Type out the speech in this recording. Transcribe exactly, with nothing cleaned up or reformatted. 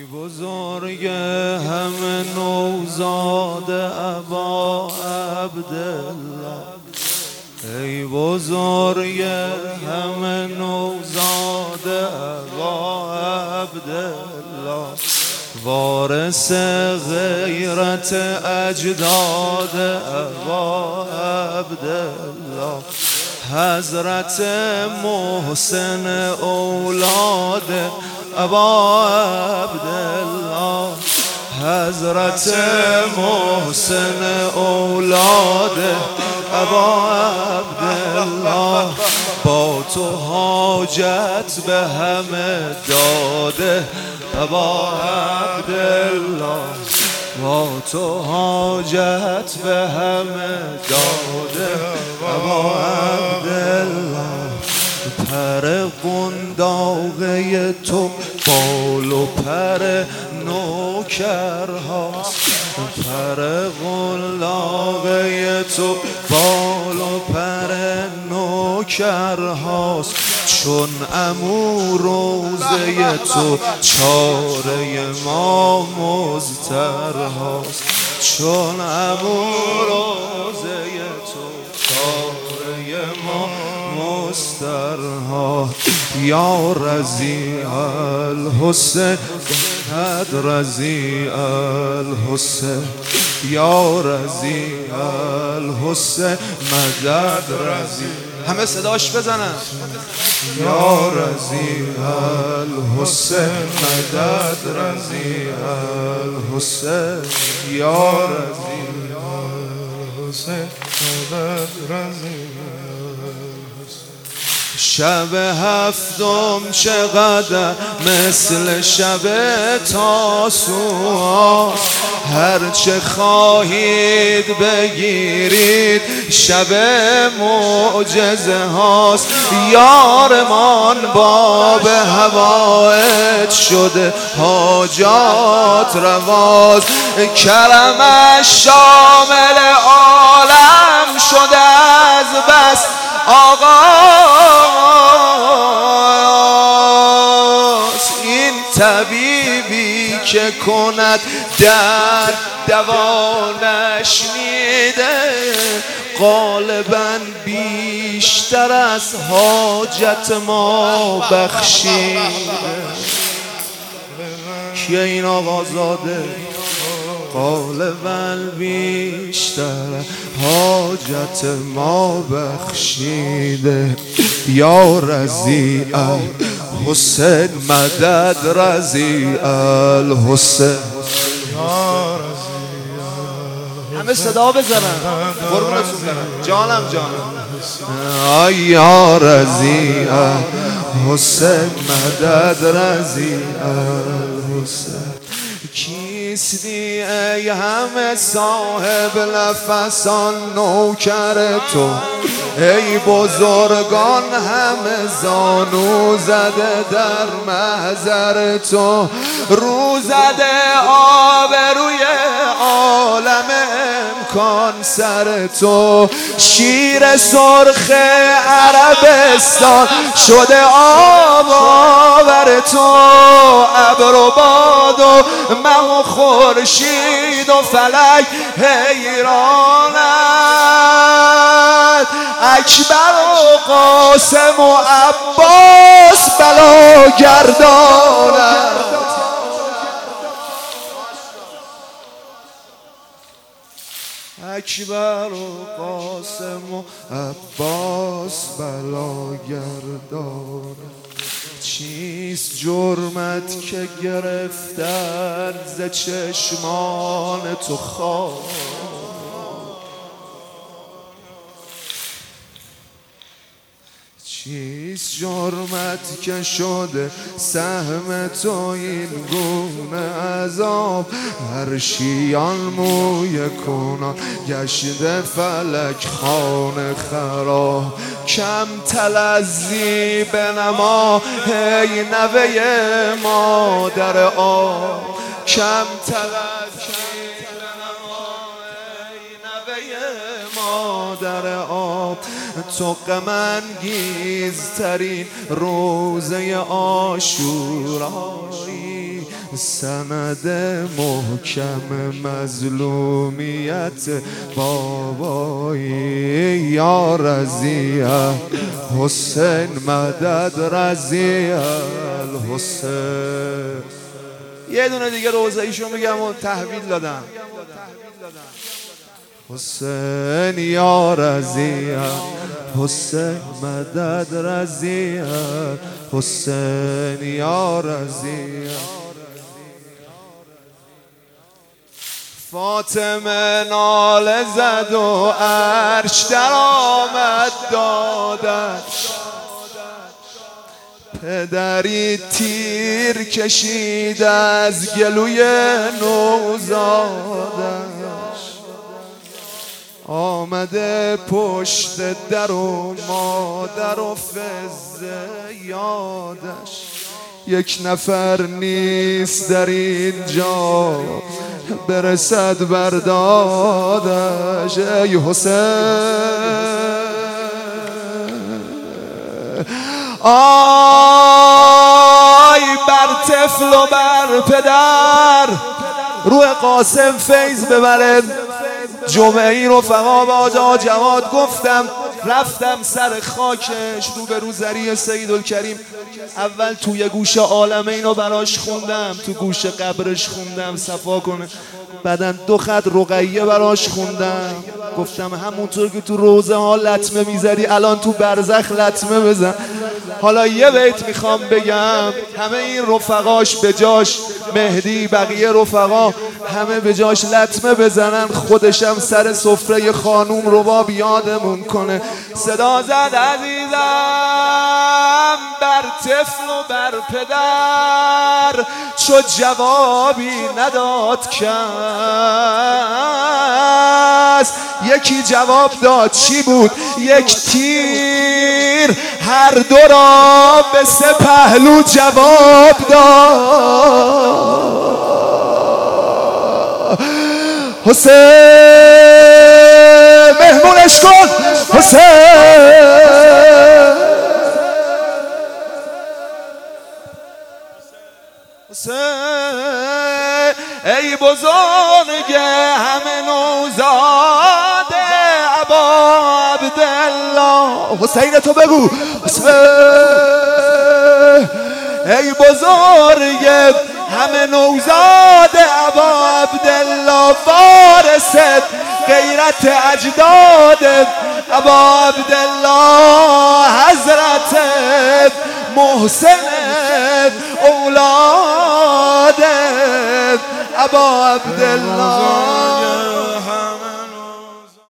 بزرگ همه نوزاد ابا عبدالله، ای بزرگ همه نوزاد ابا عبدالله، وارث غیرت اجداد ابا عبدالله، حضرت محسن اولاد ابا عبدالله، حضرت محسن اولاد ابا عبدالله، با تو حاجت به همه داده ابا عبدالله، با تو حاجت به همه داده ابا عبدالله، پر قنداقه تو بال و پر نوکر هاست، پر قنداقه تو بال و پر نوکر هاست، چون عمو روزه تو چاره ما مضطر هاست، چون عمو روزه تو چاره ما مسترها، یا رضی الحسین قد رضی الحسین، یا رضی الحسین مدد رضی، همه صداش بزنن، یا رضی الحسین مدد رضی الحسین، یا رضی الحسین مدد رضی. شب هفتم چقدر مثل شب تاسوعا، هرچه خواهید بگیرید شب معجزه هاست، یارمان باب هوایت شده حاجات رواست، کرمش شامل عالم شده از بس آغاز، این طبیبی که کند در دوا نشنیده، غالباً بیشتر از حاجت ما بخشیده. کیه این آقازاده؟ غالباً بیشتر حاجت ما بخشیده، یا رضی الحسین مدد رضی الحسین، همه صدا بزنن قربونتون برم، جانم جانم، یا رضی الحسین مدد رضی الحسین. کیستی ای همه صاحب نفسان نوکر تو، ای بزرگان همه زانو زده در محضر تو، رو زده آبروی عالم امکان سر تو، شیر سرخ عربستان شده آب آور تو، ابر و باد و مه و خورشید و فلک حیرانند، اکبر و قاسم و عباس بلا گردانند، اکبر و قاسم و عباس بلا گردانند. چیست جرمت که گرفتن ز چشمان تو خواب، چیست جرمت که شده سهم تو این گونه عذاب، عرشیان موی کنان گشته فلک خانه خراب، کم تلذی بنما ای نوه مادر آب، کم تلذی بنما ای نوه مادر آب، تو غم انگیزترین روزه عاشورایی، سند محکم مظلومیت بابایی. یا رضی الحسین مدد رضی الحسین. یه دونه دیگه روزه ایشو میگم و تحویل دادم. حسین یا رضی الحسین مدد رضی الحسین یا رضی. فاطمه ناله زد و عرش در آمد دادش، پدری تیر کشید از گلوی نوزادش، آمده پشت در و مادر و فزه یادش. یک نفر نیست در اینجا برسد بردادش. ای حسین آی بر طفل و بر پدر، روح قاسم فیض ببره. جمعه ای رفقا با آجا جواد گفتم، رفتم سر خاکش رو به روزری سیدالکریم. اول توی گوش عالم اینو براش خوندم، تو گوش قبرش خوندم صفا کنه. بعدن دو خط رقیه براش خوندم، گفتم همونطور که تو روزه ها لطمه میزدی الان تو برزخ لطمه بزن. حالا یه بیت میخوام بگم، همه این رفقاش به جاش مهدی، بقیه رفقا همه به جاش لطمه بزنن، خودشم سر سفره خانوم رباب یادمون کنه. صدا زد عزیزم بر طفل و بر پدر، چو جوابی نداد کس. یکی جواب داد، چی بود؟ یک تیر هر دو را به سه پهلو جواب داد. حسین مهمونش کن حسین. حسین ای بزرگ همه نوزاد ابا عبدالله. حسین تو بگو. حسین ای بزرگ همه نوزاد ابا عبدالله، وارث غیرت اجداد ابا عبدالله، حضرت محسن اولاد ابا عبدالله.